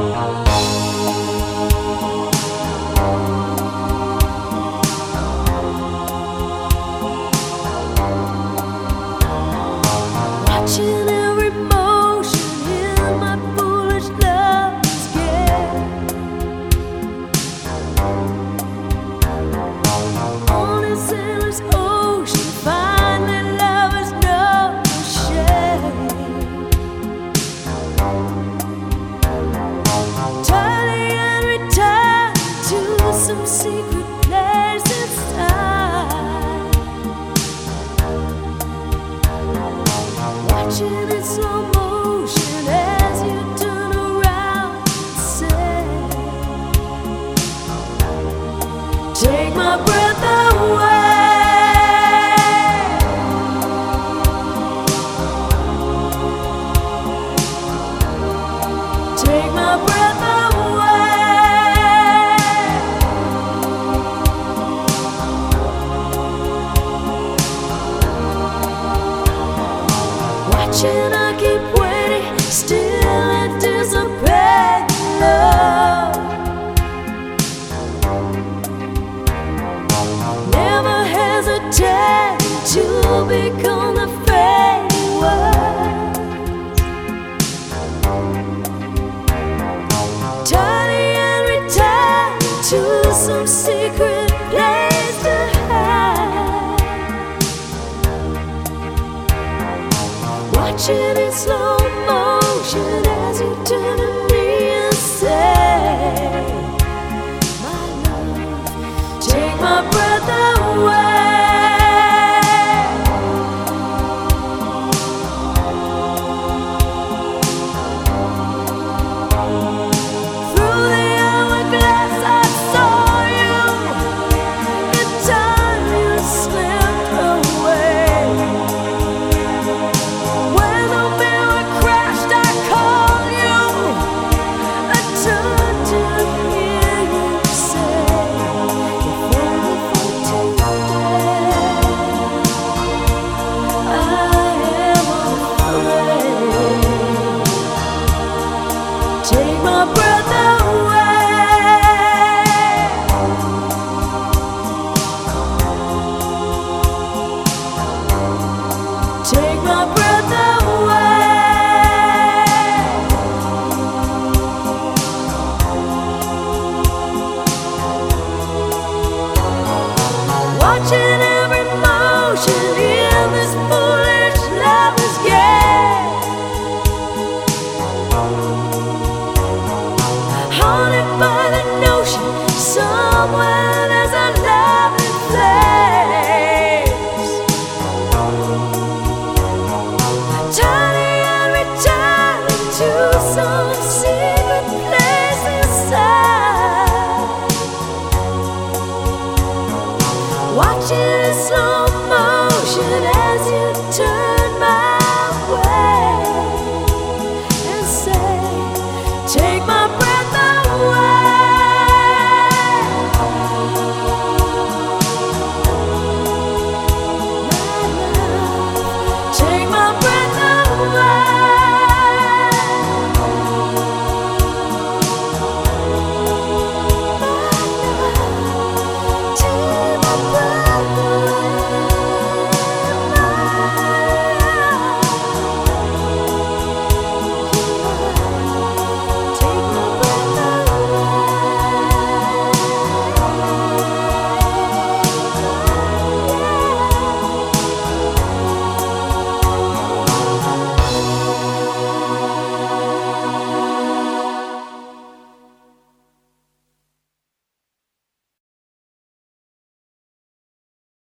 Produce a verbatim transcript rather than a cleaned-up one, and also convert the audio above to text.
Watching every motion in my foolish love scared. On this endless ocean, finally lovers know shame. Turning and return to some secret place inside. Watching in slow motion as you turn around and say, take my breath away. Take my breath away. Watching, I keep waiting, still anticipating love. Never hesitating to become the fading words. Turning and returning to some secret place to hide. Watching it slow